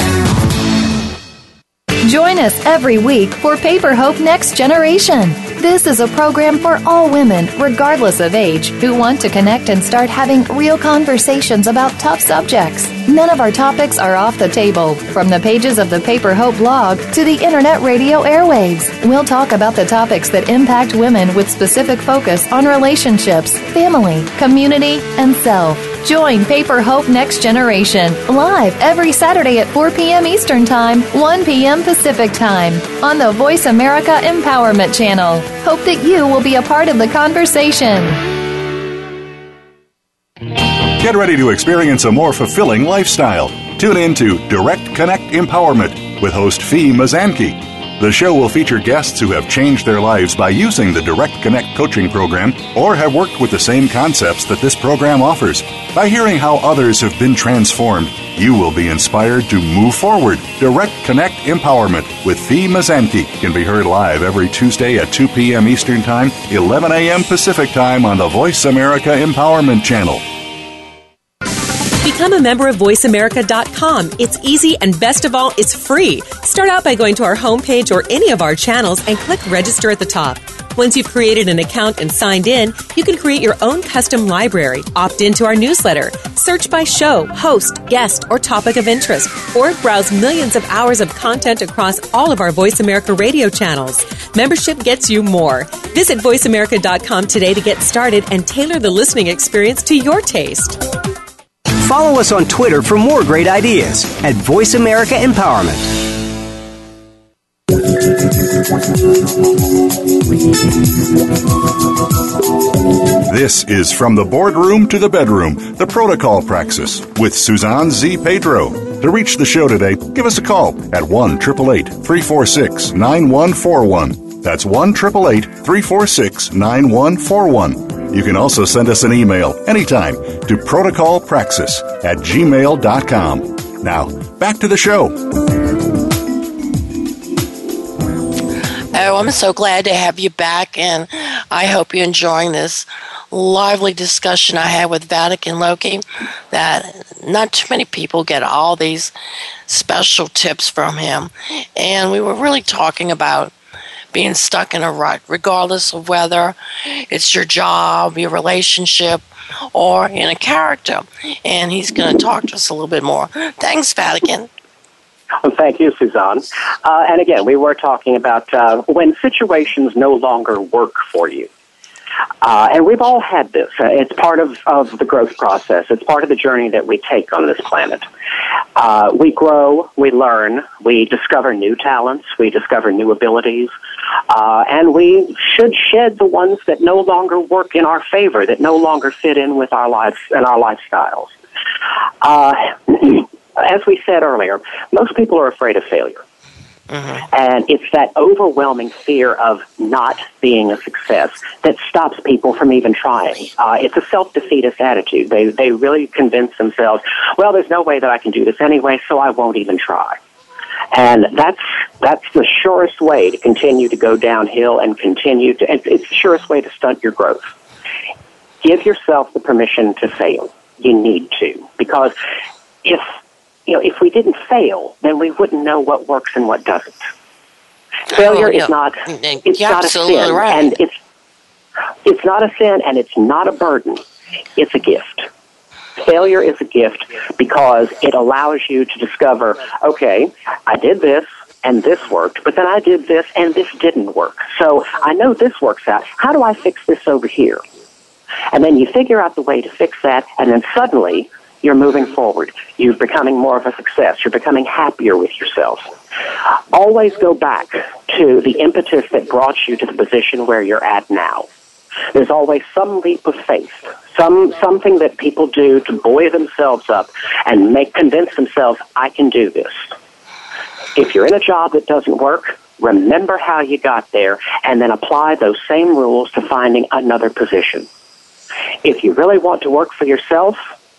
Join us every week for Paper Hope Next Generation. This is a program for all women, regardless of age, who want to connect and start having real conversations about tough subjects. None of our topics are off the table, from the pages of the Paper Hope blog to the internet radio airwaves. We'll talk about the topics that impact women with specific focus on relationships, family, community, and self. Join Paper Hope Next Generation live every Saturday at four p.m. Eastern Time, one p.m. Pacific Time on the Voice America Empowerment Channel. Hope that you will be a part of the conversation. Get ready to experience a more fulfilling lifestyle. Tune in to Direct Connect Empowerment with host Fee Mazanke. The show will feature guests who have changed their lives by using the Direct Connect coaching program or have worked with the same concepts that this program offers. By hearing how others have been transformed, you will be inspired to move forward. Direct Connect Empowerment with Fee Mazanke can be heard live every Tuesday at two p.m. Eastern Time, eleven a.m. Pacific Time on the Voice America Empowerment Channel. Become a member of voice america dot com. It's easy and best of all, it's free. Start out by going to our homepage or any of our channels and click register at the top. Once you've created an account and signed in, you can create your own custom library, opt into our newsletter, search by show, host, guest, or topic of interest, or browse millions of hours of content across all of our Voice America radio channels. Membership gets you more. Visit voice america dot com today to get started and tailor the listening experience to your taste. Follow us on Twitter for more great ideas at Voice America Empowerment. This is From the Boardroom to the Bedroom, the Protocol Praxis with Suzanne Z. Pedro. To reach the show today, give us a call at one eight eight eight, three four six, nine one four one. That's one eight eight eight, three four six, nine one four one. You can also send us an email anytime to protocolpraxis at gmail dot com. Now, back to the show. Oh, I'm so glad to have you back, and I hope you're enjoying this lively discussion I had with Vatican Loki, that not too many people get all these special tips from him. And we were really talking about being stuck in a rut, regardless of whether it's your job, your relationship, or in a character. And he's going to talk to us a little bit more. Thanks, Vatican. Well, thank you, Suzanne. Uh, and again, we were talking about uh, when situations no longer work for you. Uh, and we've all had this. Uh, it's part of, of the growth process. It's part of the journey that we take on this planet. Uh, we grow, we learn, we discover new talents, we discover new abilities, uh, and we should shed the ones that no longer work in our favor, that no longer fit in with our lives and our lifestyles. Uh, as we said earlier, most people are afraid of failure. Mm-hmm. And it's that overwhelming fear of not being a success that stops people from even trying. Uh, it's a self-defeatist attitude. They they really convince themselves, well, there's no way that I can do this anyway, so I won't even try. And that's that's the surest way to continue to go downhill and continue to, it's the surest way to stunt your growth. Give yourself the permission to fail. You need to. Because if You know, if we didn't fail, then we wouldn't know what works and what doesn't. Failure oh, yeah. is not it's You're not a sin, right. and it's it's not a sin, and it's not a burden. It's a gift. Failure is a gift because it allows you to discover, okay, I did this and this worked, but then I did this and this didn't work. So I know this works out. How do I fix this over here? And then you figure out the way to fix that, and then suddenly you're moving forward. You're becoming more of a success. You're becoming happier with yourself. Always go back to the impetus that brought you to the position where you're at now. There's always some leap of faith, some something that people do to buoy themselves up and make convince themselves, I can do this. If you're in a job that doesn't work, remember how you got there and then apply those same rules to finding another position. If you really want to work for yourself,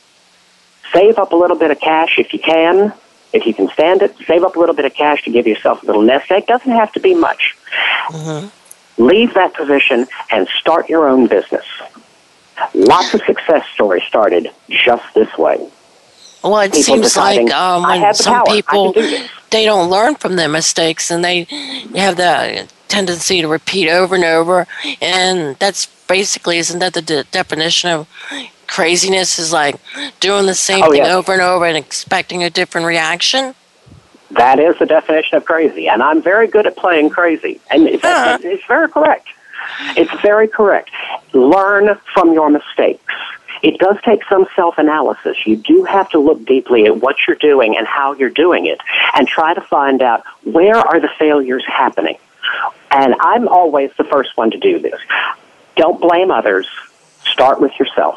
save up a little bit of cash if you can. If you can stand it, save up a little bit of cash to give yourself a little nest egg. Doesn't have to be much. Mm-hmm. Leave that position and start your own business. Lots of success stories started just this way. Well, it people seems deciding, like um, when some power. people, do they don't learn from their mistakes, and they have the tendency to repeat over and over. And that's basically, isn't that the de- definition of craziness, is like doing the same oh, thing yes. over and over and expecting a different reaction? That is the definition of crazy, and I'm very good at playing crazy, and it's, uh-huh. it's very correct. It's very correct. Learn from your mistakes. It does take some self-analysis. You do have to look deeply at what you're doing and how you're doing it, and try to find out where are the failures happening. And I'm always the first one to do this. Don't blame others. Start with yourself.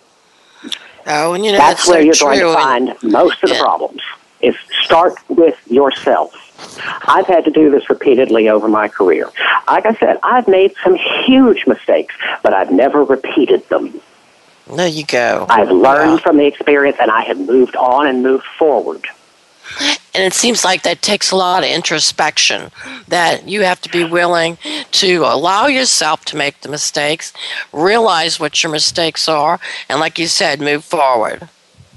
Oh, and you know, that's, that's where so you're true. going to find and, most of the yeah. problems. Is start with yourself. I've had to do this repeatedly over my career. Like I said, I've made some huge mistakes, but I've never repeated them. There you go. I've learned wow. from the experience, and I have moved on and moved forward. And it seems like that takes a lot of introspection, that you have to be willing to allow yourself to make the mistakes, realize what your mistakes are, and like you said, move forward.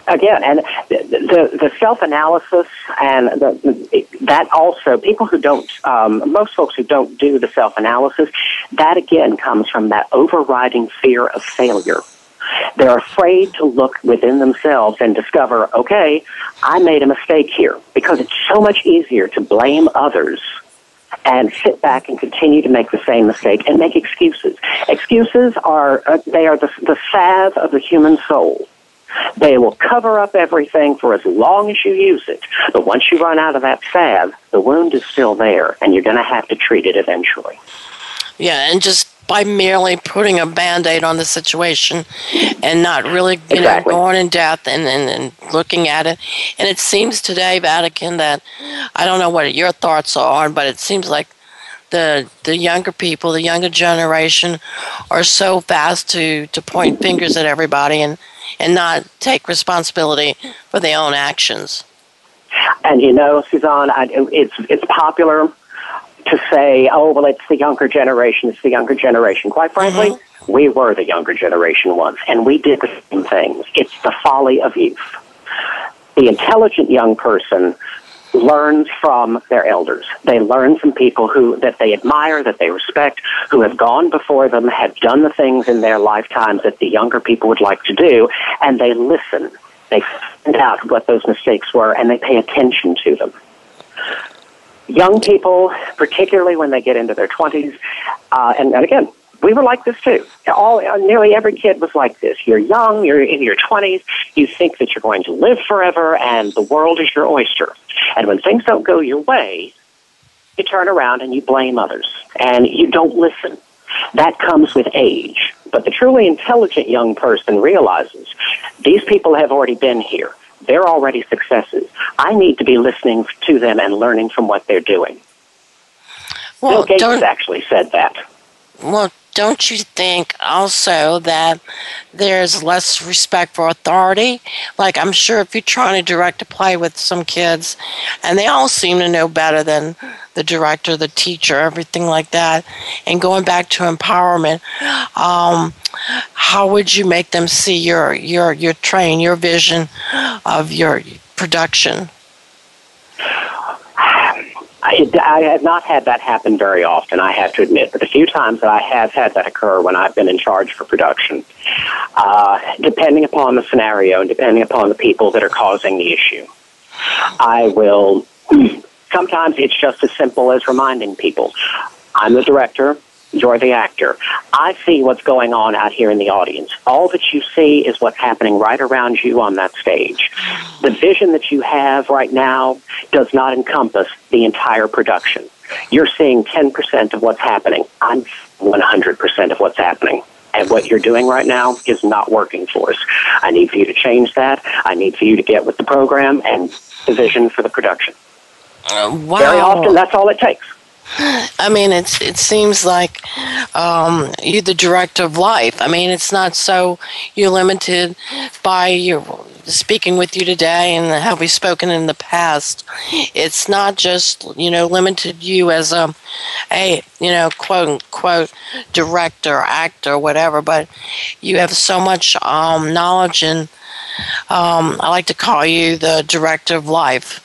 Again, and the, the, the self-analysis and the, that also, people who don't, um, most folks who don't do the self-analysis, that again comes from that overriding fear of failure. They're afraid to look within themselves and discover, okay, I made a mistake here, because it's so much easier to blame others and sit back and continue to make the same mistake and make excuses. Excuses are, uh, they are the, the salve of the human soul. They will cover up everything for as long as you use it. But once you run out of that salve, the wound is still there, and you're going to have to treat it eventually. Yeah, and just by merely putting a Band-Aid on the situation and not really you exactly. know, going in depth and, and, and looking at it. And it seems today, Vatican, that I don't know what your thoughts are, but it seems like the the younger people, the younger generation, are so fast to, to point fingers at everybody and, and not take responsibility for their own actions. And you know, Suzanne, I, it's it's popular to say, oh, well, it's the younger generation, it's the younger generation. Quite frankly, mm-hmm. we were the younger generation once, and we did the same things. It's the folly of youth. The intelligent young person learns from their elders. They learn from people who that they admire, that they respect, who have gone before them, have done the things in their lifetimes that the younger people would like to do, and they listen. They find out what those mistakes were, and they pay attention to them. Young people, particularly when they get into their twenties, uh, and, and again, we were like this too. All, nearly every kid was like this. You're young, you're in your twenties, you think that you're going to live forever, and the world is your oyster. And when things don't go your way, you turn around and you blame others, and you don't listen. That comes with age. But the truly intelligent young person realizes these people have already been here. They're already successes. I need to be listening to them and learning from what they're doing. Well, Bill Gates actually said that. Well, don't you think also that there's less respect for authority? Like, I'm sure if you're trying to direct a play with some kids, and they all seem to know better than the director, the teacher, everything like that, and going back to empowerment, um, how would you make them see your your your train, your vision of your production? I, I have not had that happen very often, I have to admit, but the few times that I have had that occur when I've been in charge for production, uh, depending upon the scenario and depending upon the people that are causing the issue, I will, sometimes it's just as simple as reminding people, I'm the director, you're the actor. I see what's going on out here in the audience. All that you see is what's happening right around you on that stage. The vision that you have right now does not encompass the entire production. You're seeing ten percent of what's happening. I'm one hundred percent of what's happening. And what you're doing right now is not working for us. I need for you to change that. I need for you to get with the program and the vision for the production. Uh, wow. Very often, that's all it takes. I mean, it's it seems like um, you're the director of life. I mean, it's not so you're limited by your speaking with you today and how we've spoken in the past. It's not just, you know, limited you as a, a you know, quote unquote director, actor, whatever, but you have so much um, knowledge, and um, I like to call you the director of life.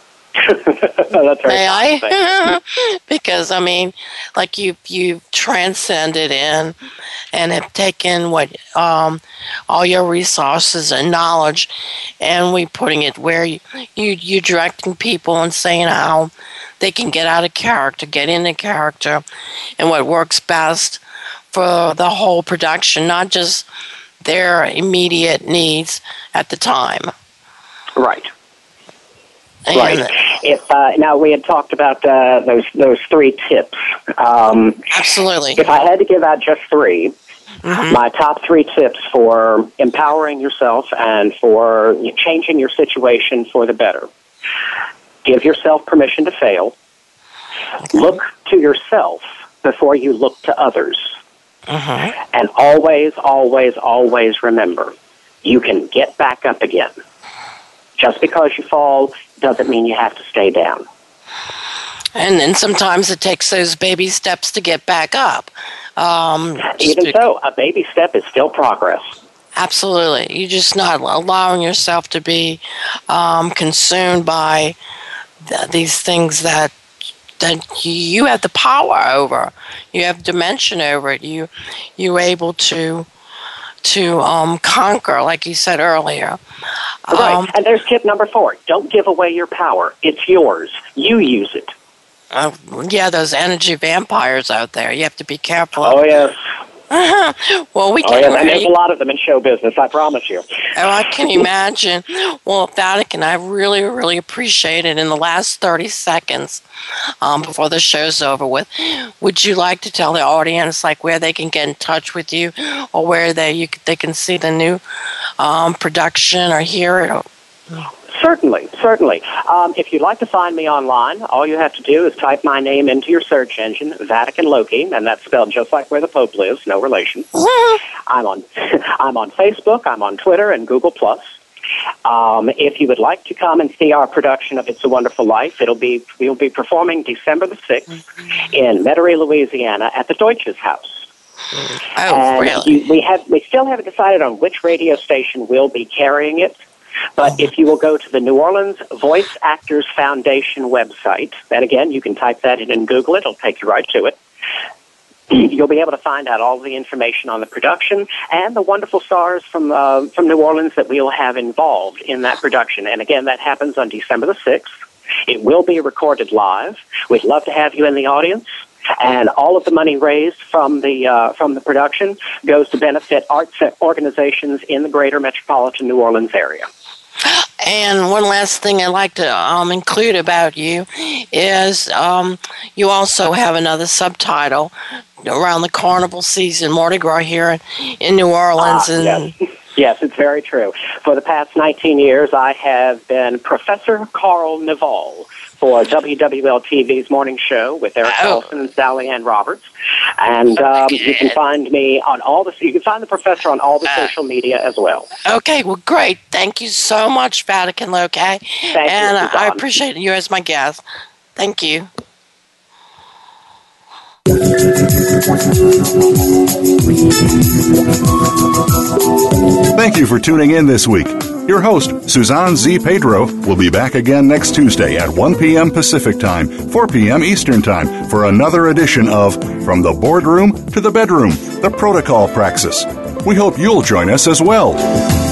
That's May I? Because I mean, like you, you transcended in and have taken what um, all your resources and knowledge, and we putting it where you, you you directing people and saying how they can get out of character, get into character, and what works best for the whole production, not just their immediate needs at the time. Right. And right. If uh, now we had talked about uh, those those three tips. Um, Absolutely. If I had to give out just three, mm-hmm. my top three tips for empowering yourself and for changing your situation for the better: give yourself permission to fail. Okay. Look to yourself before you look to others, mm-hmm. and always, always, always remember, you can get back up again. Just because you fall doesn't mean you have to stay down. And then sometimes it takes those baby steps to get back up. Um, Even so, a baby step is still progress. Absolutely. You're just not allowing yourself to be um, consumed by th- these things that that you have the power over. You have dimension over it. You you're able to to um, conquer, like you said earlier. Right. Um, and there's tip number four. Don't give away your power. It's yours. You use it. Uh, yeah, those energy vampires out there. You have to be careful. Oh, yes. Well, we oh, can. yes, and there's a lot of them in show business, I promise you. Oh, I can imagine. Well, Vatican, I really, really appreciate it. In the last thirty seconds, um, before the show's over with, would you like to tell the audience, like, where they can get in touch with you, or where they you they can see the new um, production or hear it? Or, Certainly, certainly. Um, if you'd like to find me online, all you have to do is type my name into your search engine, Vatican Loki, and that's spelled just like where the Pope lives, no relation. I'm on, I'm on Facebook, I'm on Twitter, and Google Plus. Um, if you would like to come and see our production of It's a Wonderful Life, it'll be we'll be performing December the sixth in Metairie, Louisiana, at the Deutsches Haus. Oh, and really? You, we have we still haven't decided on which radio station will be carrying it. But if you will go to the New Orleans Voice Actors Foundation website, and again, you can type that in and Google it. It'll take you right to it. You'll be able to find out all the information on the production and the wonderful stars from uh, from New Orleans that we'll have involved in that production. And again, that happens on December the sixth. It will be recorded live. We'd love to have you in the audience. And all of the money raised from the uh, from the production goes to benefit arts organizations in the greater metropolitan New Orleans area. And one last thing I'd like to um, include about you is um, you also have another subtitle around the carnival season, Mardi Gras here in, in New Orleans. Ah, and yes. Yes, it's very true. For the past nineteen years, I have been Professor Carl Naval for W W L T V's morning show with Eric Oh. Carlson and Sally Ann Roberts. And um, you can find me on all the, you can find the professor on all the Uh, social media as well. Okay, well, great. Thank you so much, Vatican Loki. Thank and you, uh, I Suzanne. appreciate you as my guest. Thank you. Thank you for tuning in this week. Your host, Suzanne Z. Pedro, will be back again next Tuesday at one p.m. Pacific Time, four p.m. Eastern Time, for another edition of From the Boardroom to the Bedroom, the Protocol Praxis. We hope you'll join us as well.